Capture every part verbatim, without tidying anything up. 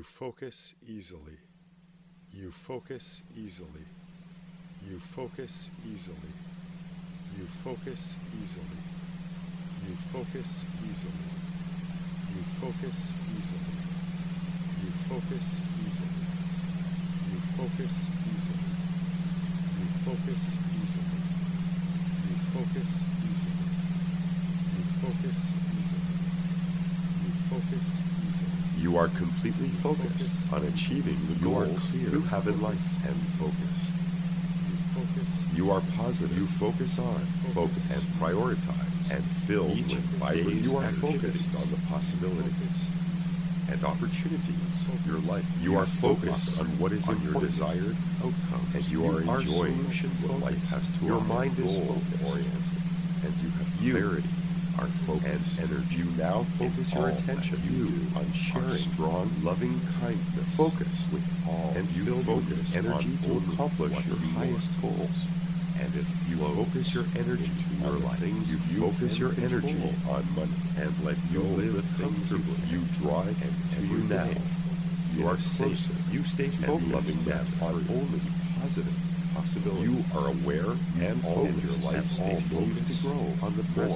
You focus easily. You focus easily. You focus easily. You focus easily. You focus easily. You focus easily. You focus easily. You focus easily. You focus easily. You focus easily. You focus easily. You focus easily. You are completely focused on achieving the goals you have in life and focused. You focus. You are positive. You focus on, focus, and prioritize, and fill each with vibrant. You are focused on the possibilities and opportunities of your life. You are focused on what is in your desired outcome, and you are enjoying what life has to offer. Your mind is goal-oriented, and you have clarity. Are focused and energy. You now focus your attention you on sharing strong, loving kindness. Focus with all, and you focus energy to accomplish your highest goals. And if you focus your energy to your life, you focus your energy on money and let you live comfortably. You drive and you now. You are safe. You stay focused loving that on only positive possibilities. You are aware and all of your life all moves to grow on the present.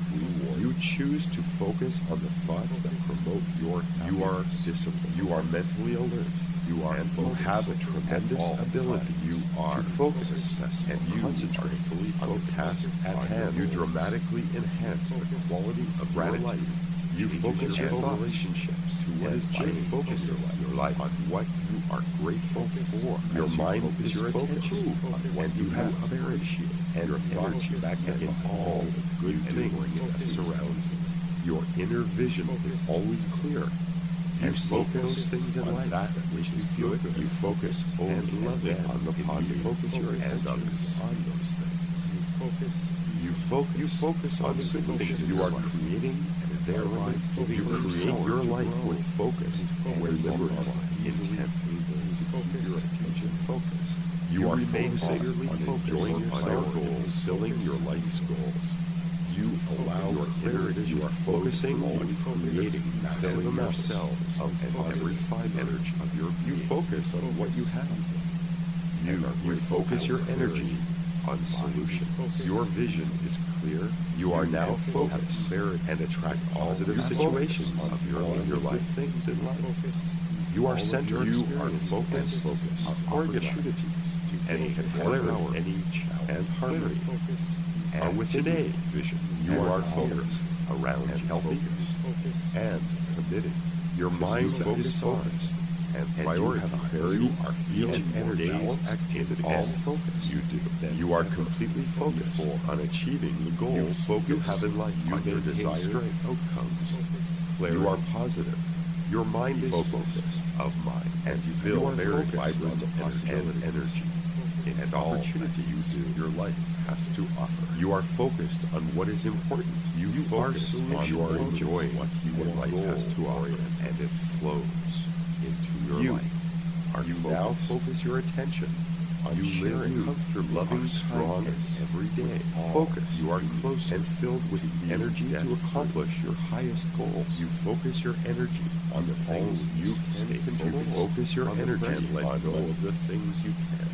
You choose to focus on the thoughts that promote your happiness. You are disciplined. You are mentally alert. You are and you have a tremendous ability. You are focused, and you concentrate fully on the task at hand. You dramatically enhance the quality of your life. You focus your relationships to what is genuine. Focus your life on what you are grateful for. Your mind is your attention, and you have clarity. And your thoughts back in all the good things that surround you. Your inner vision is always clear. You focus things in life that which you feel good. You focus only love it on the positive. Focus your and others on those things. You focus. You focus. You focus on the good things you are creating, and thereby you create your life with focus and deliberate intent. Your attention focus. You are focusing on enjoying your goals, fulfilling your life's goals. You allow your clarity. You are focusing on creating maximum yourselves of every fine energy of your. You focus on what you have. You you focus your energy on solutions. Your vision is clear. You are now focused and attract positive situations of your your life things in life. You are centered. You are focused on opportunities. Any clarity, any and harmony, and within a vision, you are focused around and healthy and committed. Your mind is focused and prioritize. You are feeling energy, activity, all focus. You do. You are completely focused on achieving the goals you have in life. You your desired outcomes. You are positive. Your mind is focused of mind, and you feel very vibrant and energy. And opportunity you do your life has to offer. You are focused on what is important. You, you focus on you are enjoying what your life has to offer, and it flows into your you life. Are you focused. Now focus your attention on you sharing comfortable, loving, strong every day. Focus. You are close and filled with energy to accomplish your highest goals. You focus your energy on the things you can control. Focus your energy and let go of the things you can.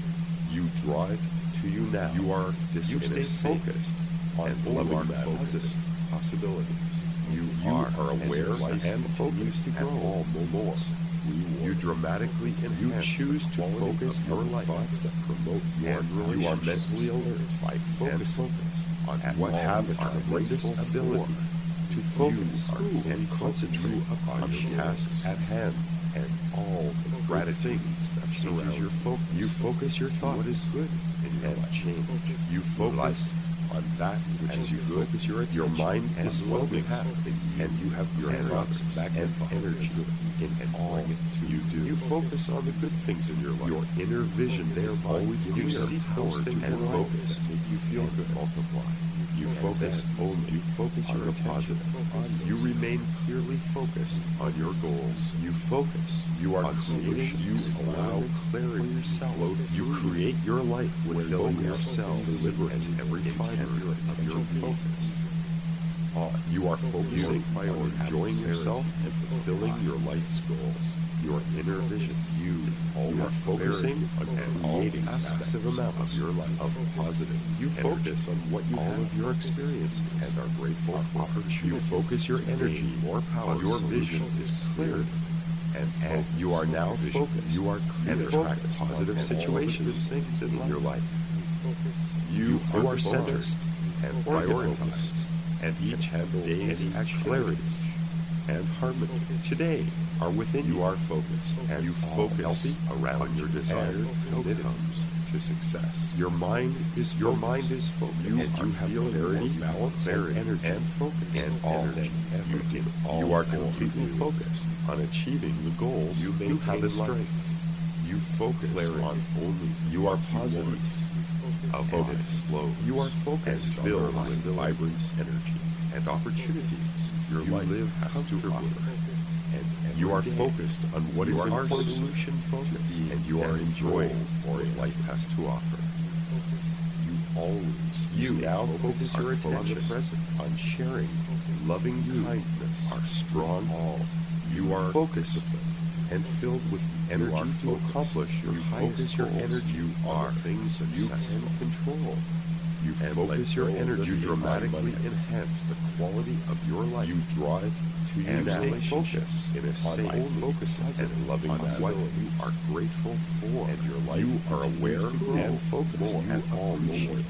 You drive to you now. You are you stay focused on loving positive possibilities. You, you are, are aware and focused to grow all more. You dramatically enhance. You choose to focus your life thoughts that promote your relationships. You are mentally alert by focus on what have a tremendous ability to focus and concentrate upon the task at hand and all the gratitude that surround your focus. You focus your thoughts what is good in your life. Change. You focus on that which is good. Your, your mind is focused, and you have your thoughts back and energy in all you do. You focus on the good things in your life. Your inner vision there always you see power and focus that make you feel good. Multiply. You focus only. You focus your positive. You remain clearly focused on your goals. You focus. You are creating. You allow clarity yourself. You create your life with filling yourself deliberate every fiber of your focus. on. You are focusing on enjoying yourself and fulfilling your life's goals. Your inner vision. You, you are focusing on creating massive amount of your life of positive. You focus on what you all have, of your experiences and are grateful for. You focus your energy more power. Your vision is clarity. And, and you are now focused. You are and attract positive situations things in your life. You, you are centered and prioritized, and each handle days at clarity and harmony. Today are within you. You are focused, and you focus around your desired outcomes to success. Your mind is your mind is focused, you and you have clarity, balance, and energy, and focus, and all that you do. You are completely focused on achieving the goals you may have in life. You focus on only. You are positive. Avoid flow. You are focused and filled with vibrant energy and opportunities. Your you life live has to offer. And, and you are day. focused on what you is our solution focused, and you are enjoying what life has to offer. You always you now focus your attention on the present, on sharing, loving kindness, are strong. All you are focused and filled with energy to accomplish your highest your energy. You are things you can control. You and focus your energy. You dramatically enhance the quality of your life. You draw it to you and stay focused in a safe, focus and loving on what you are grateful for. And your life you are aware and focused at all moments.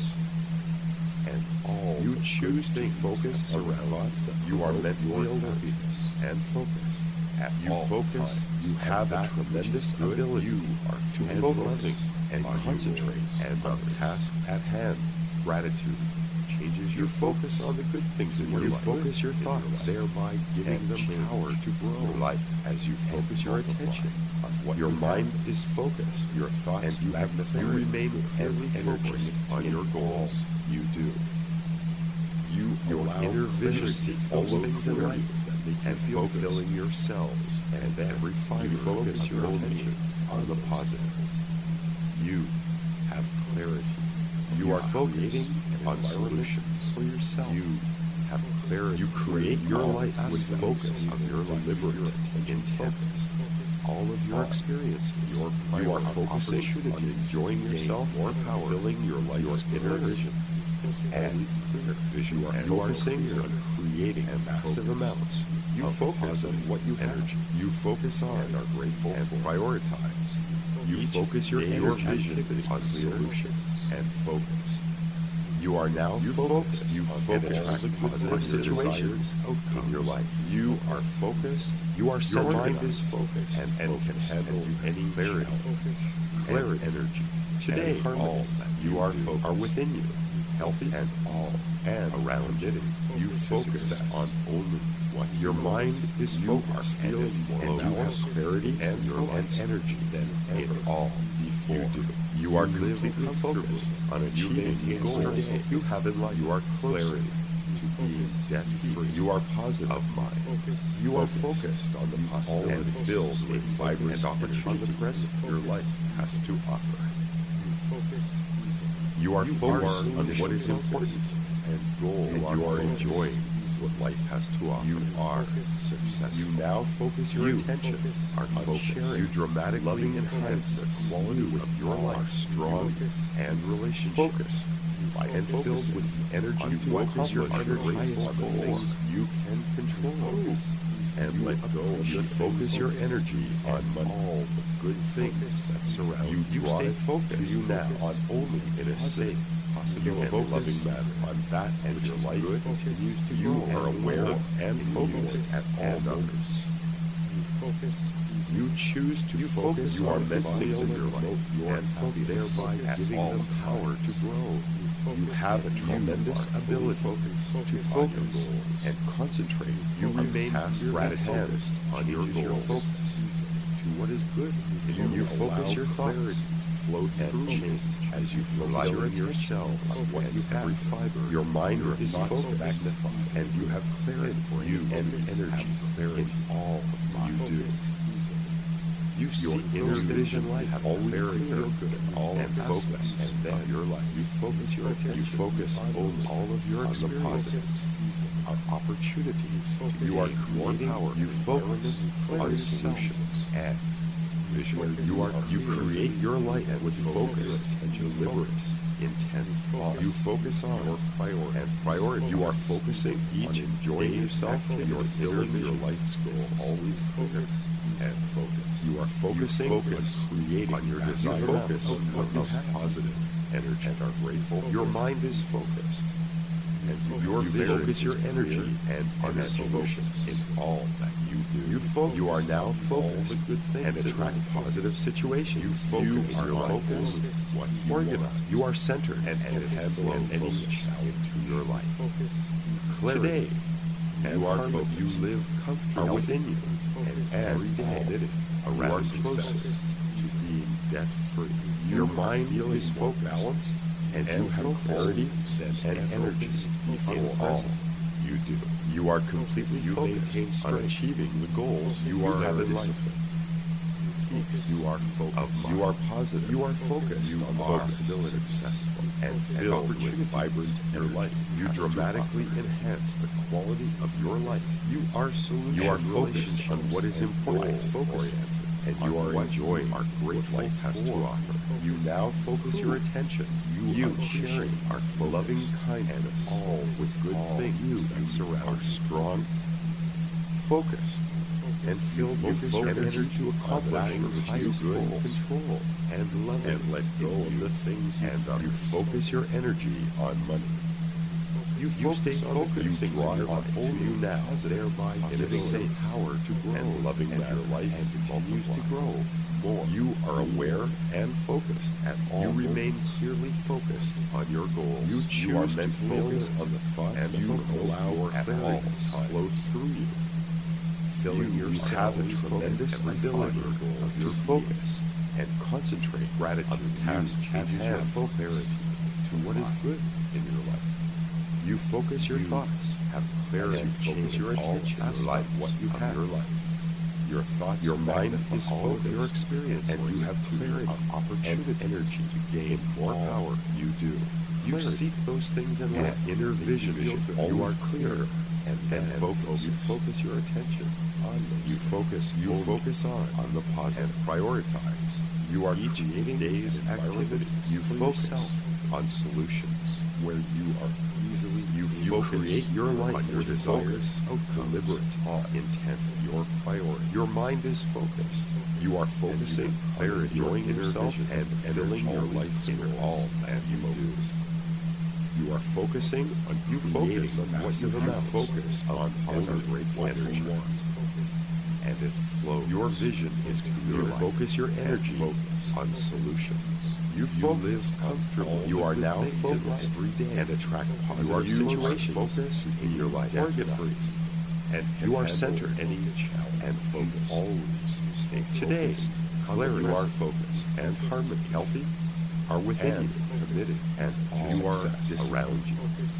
And all you choose to focus around thoughts that you are mentally happiness and focus. At you focus, time. You have a tremendous ability. You are to focus and concentrate and on the task at hand. Gratitude changes your focus on the good things in your life. You focus your thoughts, thereby giving them power to grow your life as you focus your attention on what your mind is focused. Your thoughts and you have you remain heavily focused on your goals. You do. You your inner vision seek all things in life and fulfilling yourselves, and then every fiber you focus your attention on the positives. You have clarity. You are focusing on solutions for yourself. You have clarity. You create your life with focus of your deliberate intent. All of your experiences, your you are focusing on enjoying yourself, more power, filling your life's inner vision. And vision you are focusing on creating massive amounts. You focus on what you energy. You focus on and are grateful and prioritize. You focus your energy on solutions and focus. You are now you focused. You focus on positive situations in your life. You are focused. You are your mind is focused and, and can handle any clarity, clarity, energy. Today, all that you are focused are within you, healthy and all and around it. You focus on only what your mind is focused and, and you have clarity and your and energy than in all before. You do. You are completely focused on achieving the goals you have in life. You are clarity to being debt-free. You are positive of mind. You are focused on the possibility and filled with vibrant and opportunity the present your life has to offer. You are focused on what is important and goal, and you are enjoying what life has to offer. You are successful. You now focus your you attention are on sharing. You dramatically enhance the quality of your life, strong and relationship. Focused by and filled with energy you focus your highest goal. You can control and let go. You focus your energy on all the good things that surround you. You stay focused you now on only in a safe, possible, and loving manner on that, and your life continues to you are aware and focused at all moments. You focus. You choose to you focus. You are mentally in your life and focus, thereby giving them power to grow. You have a tremendous ability to focus and concentrate. You remain gratitude on your goals, to what is good. You, you focus your thoughts, flow through change as you rely on yourself, on what you have. Fiber. Your mind is focused, magnified, and you have clarity for you and energy in all you do. You your inner vision life have always very clear good all and focus and then your life. You focus your attention. You focus on all of your experiences are opportunities. You are creating power. You focus on solutions and vision. You are you create your life with focus and deliberate intent. You focus on your priority and priority. You are focusing each enjoying yourself and you're filling your life's goal. Always focus and focus. You are focusing focus on creating on your desire. Focus on positive energy and are grateful. Your mind is focused. And your you focus your energy and on solutions in all that you do. You, focus you are now focused good and attract positive situations. You focus you are your focus, what you organized. You are centered and, and handle any challenge to your life. Clarity. Today, you are focused. You live comfortably are within you, and every day around you are closer to being debt free. Your mind is focused. Balanced. And, and you have clarity and energy in all you do. You are completely you focused on achieving the goals you, you are have in life. You are focused. You are positive. You are focused. You are successful and filled with vibrant your life. You dramatically enhance the quality of your life. You are solution. You are focused on what is important. Focus. And you are enjoying our great life has to offer. You now focus your attention. You, you sharing our loving kindness and all with good things you that surround are strong, focused, and filled with energy to accomplish your highest goal, control, and love, and let go of the things and you focus your energy on money. You, you stay focused, you draw it on you now, thereby giving the power to grow and loving and your life and continues to grow more. You are aware and focused at all. You remain clearly focused on your goals. You choose you are to focus on the thoughts and you allow your clarity to flow through you. Filling you, you have a tremendous ability of your focus and concentrate gratitude on the task at hand. Clarity to what is good in your life. You focus your you thoughts, have clarity, focus your attention on life, what you have your life. Your thoughts, your mind is all of your experience, and you have clarity, opportunity, and energy to gain more power. You do. You clarity. Seek those things in life. Inner vision, vision you are clear, and then focus. You focus your attention on those. You focus. You focus on on the positive. And prioritize. You are each day's activity. You focus on solutions where you are easily you, you create your life on your desires, deliberate intent, your priority. Your mind is focused. You are focusing, clarity, enjoying yourself, and filling your life in all that you do. You are focusing on you focus on what you have focused on positive grateful energy. And it flows. Your vision is to you focus your energy on solutions. You, you live comfortably. You are now focused every day and attract positive situations. Focus in your life. Organized. And you are centered any challenge and focus. Always stay today. Clarity. You are focused and harmony, healthy, are within you, committed, and you are around you.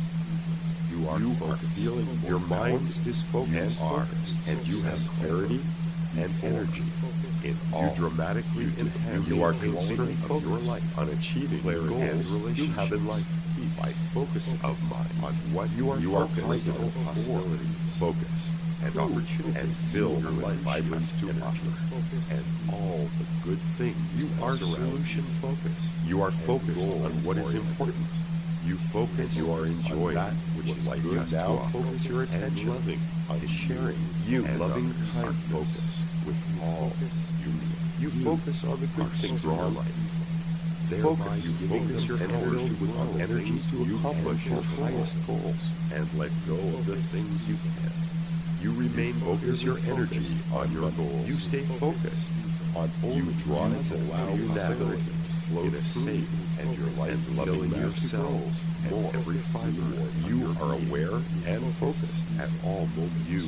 You are, you are feeling your mind is focused and focused, and you have clarity and energy. In all, you dramatically enhance. You are completely focused your life on achieving the goals you have in life by focus of mind on what you are. You are possible possibilities, focus and opportunity, and fill your life vibrant to offer, and all the good things. You are solution focused. You are focused on what is important. You focus. You are enjoying that which life has to offer. Focus your attention loving on sharing. You loving kind focus. With all you you focus on the good things in your life. Thereby you focus your energy with energy to accomplish your highest goals and let go of the things you can't. You remain focused your energy on your goals. You stay focused on you draw to allow you navigate flow in a safe and your life loving yourselves more every fiber. You are aware and focused at all moments. You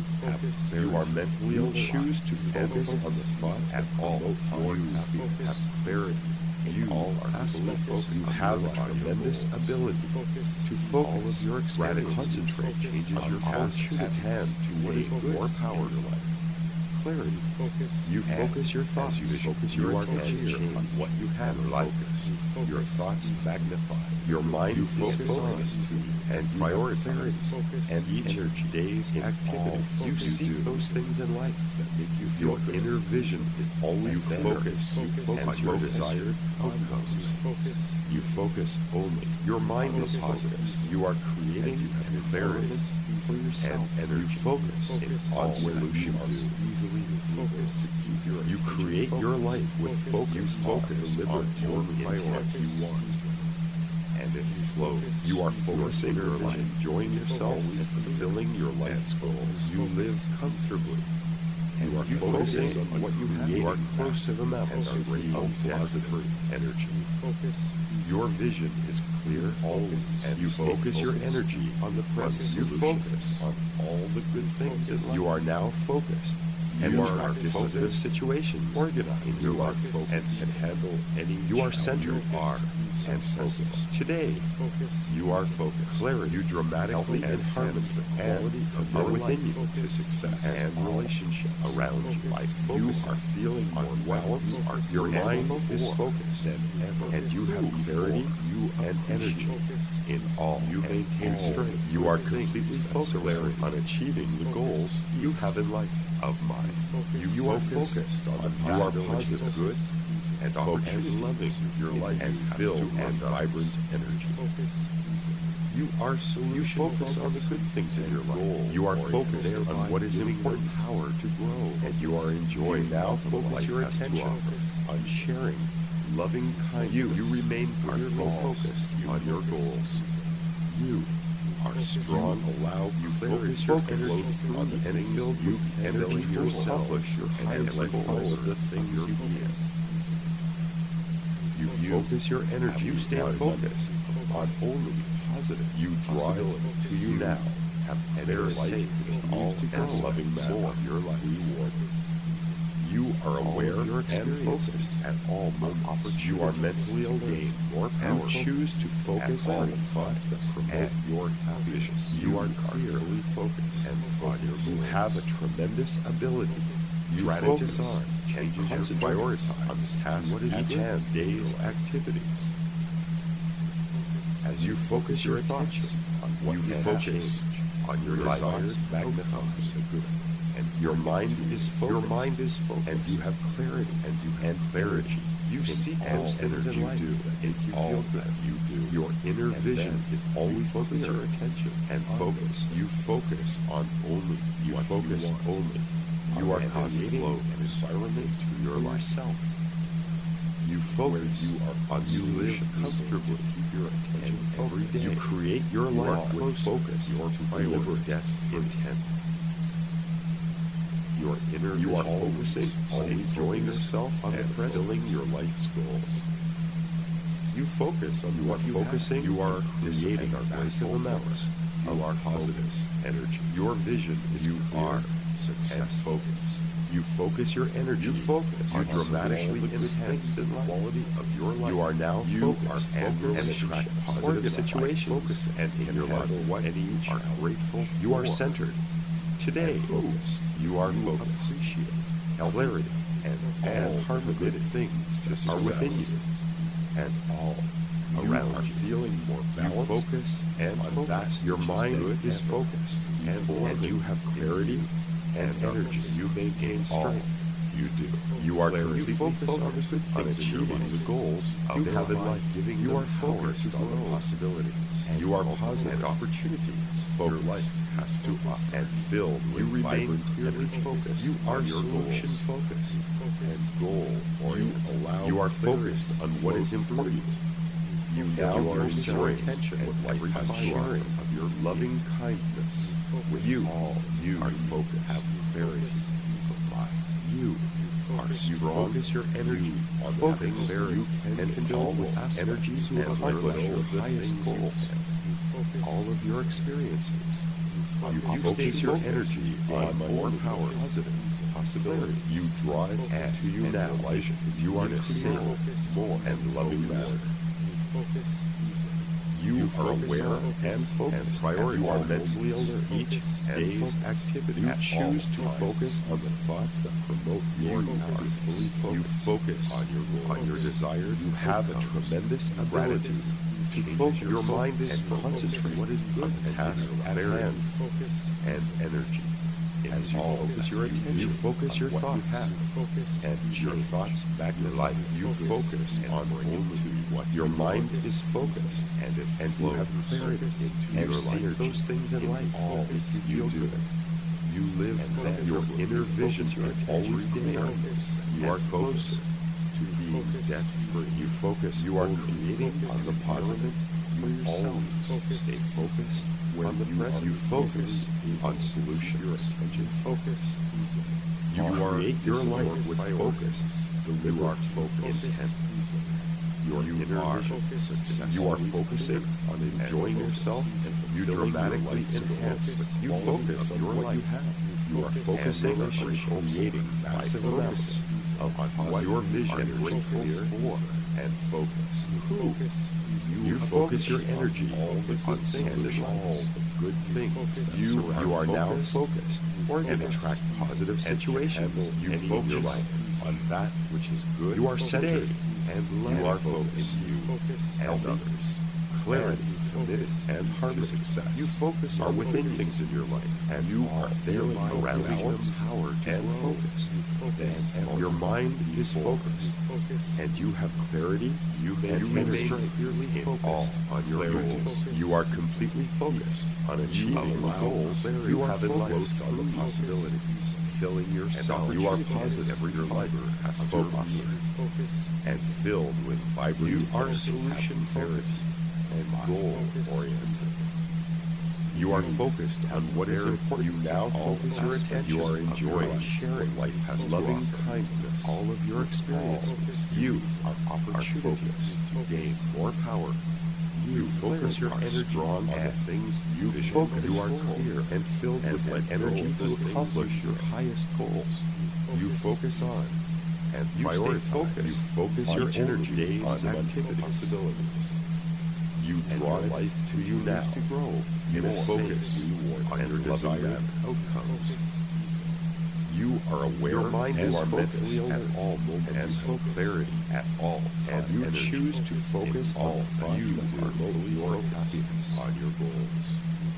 You are mentally you choose to focus on the thoughts at all times. You have clarity. You all are absolutely focused. You have a tremendous ability to focus. All of your experience, concentrate, changes your attitude at hand to make more power to life. clarity. You focus. You focus your thoughts. You focus your attention on what you have in life. Your thoughts magnify. Your mind you focus on and prioritize. And each day's activity. You seek those things in life that make you feel your inner vision is always you focus. You focus on your desired outcomes. You focus only. Your mind is positive. You are creating an environment for yourself. And energy. You focus in all solutions. You create your life with focus. You focus on your priority you want. And it flows. You are focusing your life, enjoying yourself, and fulfilling your life's goals. You live comfortably. And you are focusing on what you have. You are close to the mountains of positive energy. Your vision is clear always, and you focus your energy on the present. You focus on all the good things in life. You are now focused. And you are positive situations organized in your life and can handle any. You are centered. Are and focused. Today, you are focused. Clarity. You dramatically enhance the quality of your within you to success and relationship around you. By you are feeling more well. Your mind is focused than ever, and you have clarity. You and energy in all. You maintain strength. You are completely focused on achieving the goals you have in life. Of mind. You, you are focused on the you are positive, good, and opportunity, loving your life, and filled with vibrant energy. You are so you focus on the good things in your life. You are focused on what is important, power to grow, and you are enjoying now. Focus your attention on sharing, loving kindness. You you remain focused on your goals. You are strong, allow you focus your energy on the ending filled you energy yourself, your highest goal of the thing you can. You focus your energy, you stay focused on only positive. You drive to you now, have better life, all and loving manner of your life. Reward. You are aware and focused at all moments. You are mentally gain more power and choose to focus on the thoughts that promote your happiness. You are clearly focused and focused. You have a tremendous ability. You focus on changes your prioritize on the task what is each hand day's activities. As you focus your attention on what you focus on your desires, magnify the good. And your mind is focused. Your mind is focused, and you have clarity, and you have clarity. You seek all things in life you do, and you feel that you do. Your inner vision is always focus your attention and focus. You focus on only. You focus only. You are creating an environment to your yourself. You focus. You are on. You live comfortably. Keep your attention every day. You create your life with focus. Your priority intent. Your inner you are focusing on enjoying yourself and fulfilling your life's goals. You focus on what you focusing. You are creating a place in the mountains. You are positive energy. Your vision is you are success focused. You focus your energy. You focus. You dramatically enhance the quality of your life. You are now you focused are focused and attract positive situations and in your life what any are grateful. You are centered. Today, focus. You are focused. Appreciate clarity and all harmony things that are within you, and all around you are feeling more balanced. You focus and on that your mind is focused, and, and you have clarity and energy. You maintain strength. You do. You are completely focused on the good things achieving the goals you have in life. Giving you are focused on the possibilities. And you are positive and opportunities. Your life has to up and filled with you remain clearly focused. You are your solution focused and goal oriented. You allow you are focused on what is important. You now are enjoying attention with every sharing of your loving kindness. With you, all you are focused. Have clarity. You are strong as your energy on having very and control with energy to accomplish your highest goals. All of your experiences. You focus your energy on more power, positive possibility. You drive to you now. You are in a single, more and loving manner. You are aware and focused and prioritize. You are mentally alert. Each day's activity. You choose to focus on the thoughts that promote your power. You focus on your goals, on your desires. You have a tremendous gratitude to focus. Your mind is concentrated what is good on the task at hand and energy. As you focus your attention, you focus your thoughts, and your thoughts back your life. You focus on only what your mind is focused, and it and you have clarity into your life. Those things in life, all you do. You live then. Your inner vision is always clear. You are focused to being debt free. You focus. You are creating on the positive. You always stay focused. When on the present, you focus on solutions. Your attention focus. You are your life with focus. Deliberate focus. Intent. Your inner vision. You are focusing on enjoying yourself, and you dramatically enhance. You focus on your life. You are focusing on creating massive amounts of what your vision brings for and focus. Who? You focus your energy on solutions, all the good things. You you are now focused and attract positive situations. You focus your life on that which is good. You are centered and you are focused. You and others. Clarity, committed, and harmony. Success. You focus are within things in your life, and you are feeling around power and focus. And your mind is focused, and you have clarity. You remain clearly focused on your goals. You are completely focused on achieving the goals you have focused on the possibilities. Filling yourself, you are positive. Every fiber has focus and filled with vibrant. You are solution focused and goal-oriented. You are focused on what is important. You now focus your attention. You are enjoying sharing life has loving kindness. All of your experiences. You are opportunities to gain more power. You focus your energy on the things you focus. You are clear and filled with energy to accomplish your highest goals. You focus on and prioritize. You focus your energy on activity possibilities. You draw life to you now to grow. You focus on your desired outcomes. You are aware. Your mind is mentally at all moments and for clarity at all. And you choose to focus on thoughts that promote your happiness on your goals.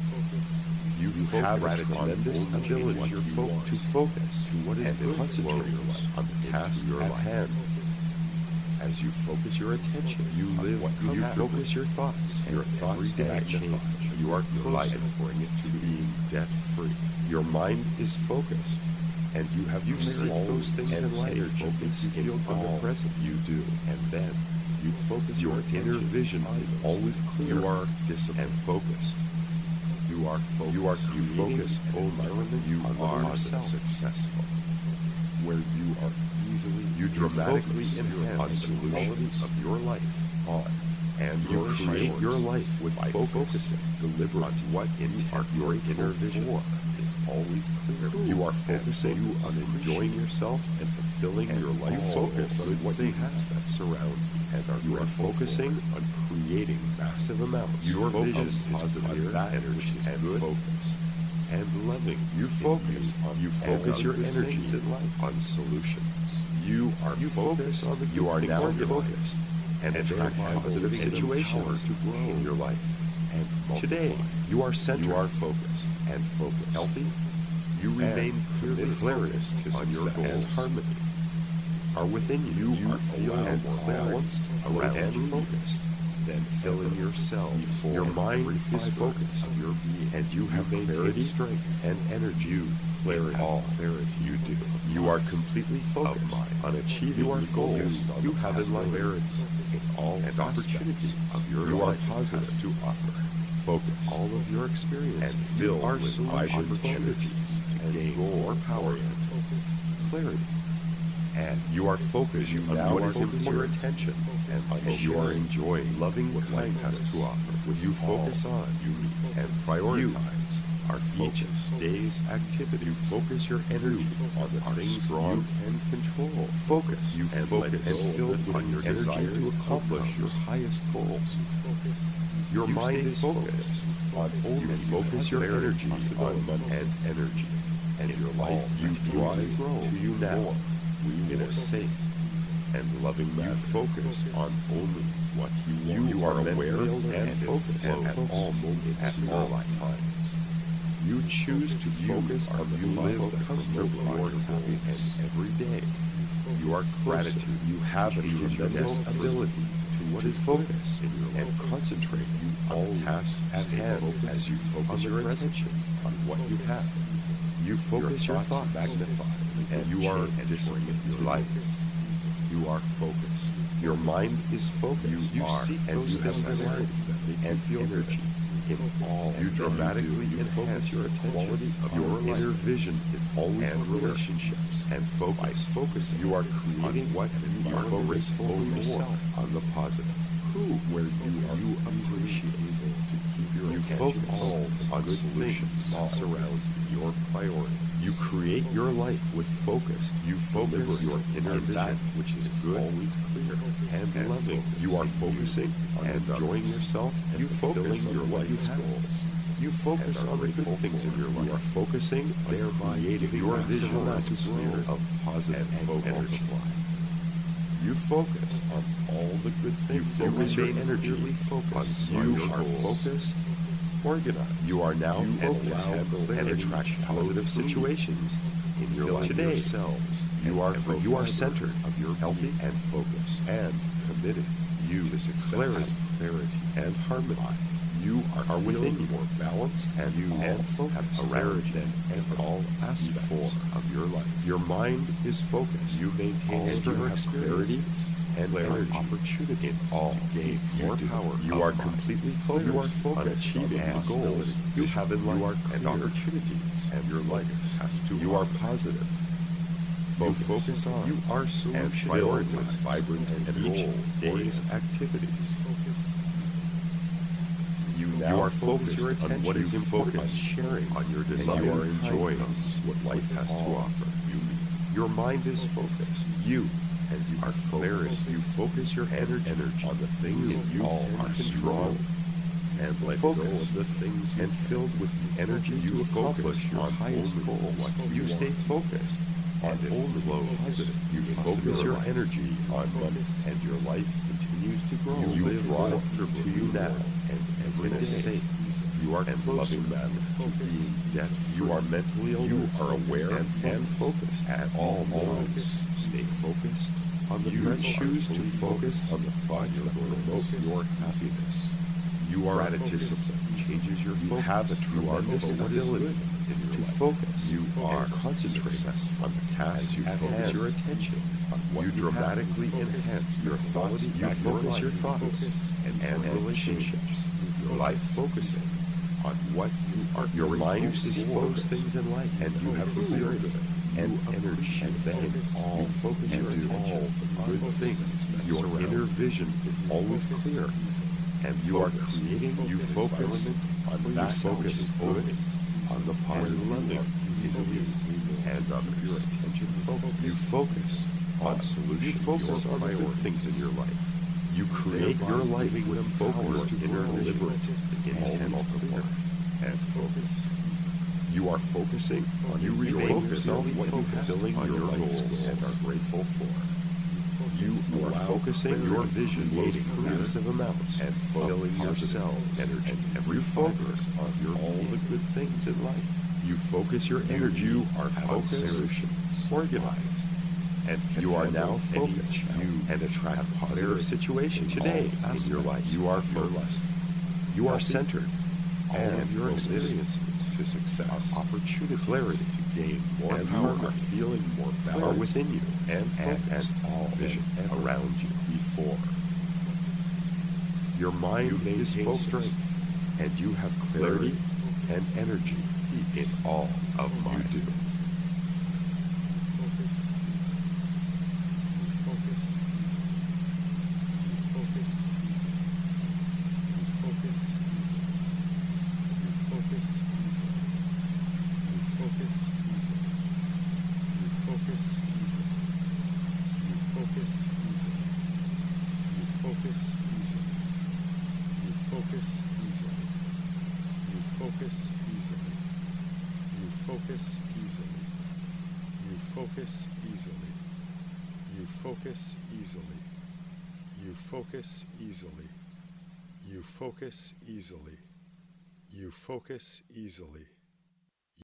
You have a tremendous ability to focus to what is good for your life on the task at hand. As you focus your attention, you live. You focus your thoughts. Your thoughts change. You are closer bring it to being debt free. Your mind is focused, and you have you see all those things in life. You feel in the present. You do, and then you focus. Your inner vision is always clear. You are disciplined and focused. You are focused. You are you focus environment. You are successful. Where you are easily, you dramatically enhance the quality of your life on, and you create your life with focusing deliberate on what in your inner vision is always clear. You are focusing on enjoying yourself and fulfilling your life. Focus on what you have that surround you, and are you are focusing on creating massive amounts. Your vision is positive that which is good. Focus. And loving. You focus on you focus your energy on solutions. You are you focus on the you are now focused and attract positive situations to grow in your life. And today you are centered. You are focused and focused. Healthy. You remain clearly focused on your goals and harmony are within you. You are feeling and balanced around and focused. Then filling yourself. Your mind is focused of your being, and you have clarity, strength, and energy. You clarity, all clarity you do. You are completely focused on achieving your goals. You have in life in all and opportunities of your you life are positive to offer. Focus all of your experience and fill with vibrant energy and gain more power and clarity. And you are focused you on what is important your attention, and on you are enjoying loving what life has to offer. What you focus on, you and prioritize are each day's activity. You focus your energy on the things you can control. Focus you and focus and filled with your energy to accomplish your highest goals. Your mind is focused on only you focus your energy on money and energy, and your life you drive to you now in a safe and loving manner. You focus on only what you want. You are aware and focused at all moments at all times. You choose to focus on the thoughts that promote your happiness every day. You are gratitude. You have a tremendous ability to what is focused in your life and concentrate you on the task at hand as you focus your attention on what you have. You focus your thoughts, magnify, and you are disciplined your life. You are focused. Your mind is focused. You, you are, and you have clarity and energy in all. You dramatically you enhance your quality of your inner vision is always and relationships and focus. Focus. You are creating what you are focused for yourself on the positive. Who, where you are, you appreciate to keep your you focus all on good solutions that surround your priority. You create your life with focus. You focus your inner vision, which is good, always clear, and, and loving. You are focusing on enjoying yourself and you focus your life's goals. You focus on the good things in your life. You are focusing, thereby creating your visual atmosphere of positive and energy. You focus on all the good things. You focus your energy focus on you are focused, organized. You are now you focused and attract positive situations in your life. Today, yourselves. You are for you are centered of your healthy and focused and committed. You to success, clarity, clarity, and harmony. You are, are within you more balanced and you and focused around than in all aspects of your life. Your mind is focused. You maintain and you have clarity and energy, opportunity in all to gain more power. You are completely focused, you are focused on achieving the goals you have in life. You are and opportunities, and your life has to. You are positive. You focus on. You are and prioritize vibrant and goal day's activities. You now you are focused on what is important, on sharing, on your desire, you are enjoying what life has to offer. You, your mind is focused. You and you are focused. You focus your energy on the things that you all are strong and let go of the things and filled with the energy you accomplish your highest goal. What you, you stay focused on only positive. You focus your energy on money, and your life continues to grow. You live comfortably to you now and every day. You are and loving man to being death. You are mentally alert. You are aware and, and focused at all moments. Stay focused on the you choose to focus on the thoughts that promote your happiness. You are discipline changes your focus. You have a tremendous ability to focus. You are concentrated on the task you focus your attention on what you dramatically enhance your thoughts. You focus your thoughts and, and relationships. Your life focusing on what you are. Your mind is focused things in life, and you have clarity and energy, and then all focus and do all the good things. Your inner vision is always clear, and you are creating. You focus on that focus good, on the positive, loving, easily, and others. Your attention focus. You focus on solutions. You focus on the good things in your life. You create your life with focus to inner liberty in all clear and focus. You are focusing on you refocus on what you have filling your goals and are grateful for. You are focusing your vision creating massive amounts and filling yourselves energy. And you focus on your all the good things in life. You focus your energy. You are focused, solutions, organized. And you are now focused you and attract positive situations today in your life. You are focused. You are centered. And your experiences to success, opportunity, clarity to gain more and power, you are feeling more balance are within you and and, and all vision around you before. Your mind you is focused, strength, and you have clarity and energy in all of mind. You do. focus easily. You focus easily. You focus easily. You focus easily. You focus easily. You focus easily. You focus easily. You focus easily.